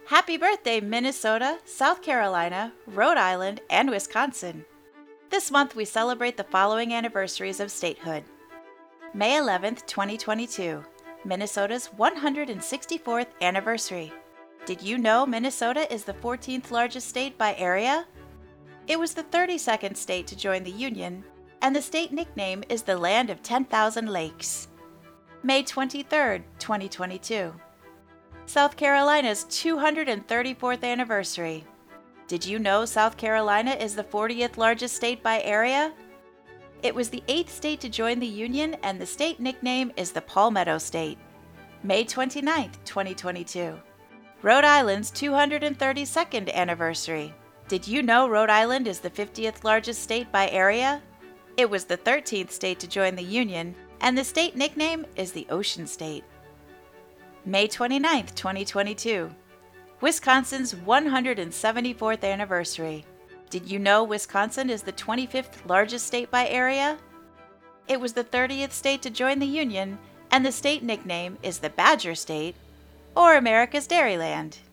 Happy birthday, Minnesota, South Carolina, Rhode Island, and Wisconsin. This month we celebrate the following anniversaries of statehood. May 11th, 2022, Minnesota's 164th anniversary. Did you know Minnesota is the 14th largest state by area? It was the 32nd state to join the Union, and the state nickname is the Land of 10,000 Lakes. May 23rd, 2022. South Carolina's 234th anniversary. Did you know South Carolina is the 40th largest state by area? It was the 8th state to join the Union, and the state nickname is the Palmetto State. May 29th, 2022. Rhode Island's 232nd anniversary. Did you know Rhode Island is the 50th largest state by area? It was the 13th state to join the Union, and the state nickname is the Ocean State. May 29th, 2022. Wisconsin's 174th anniversary. Did you know Wisconsin is the 25th largest state by area? It was the 30th state to join the Union, and the state nickname is the Badger State, or America's Dairyland.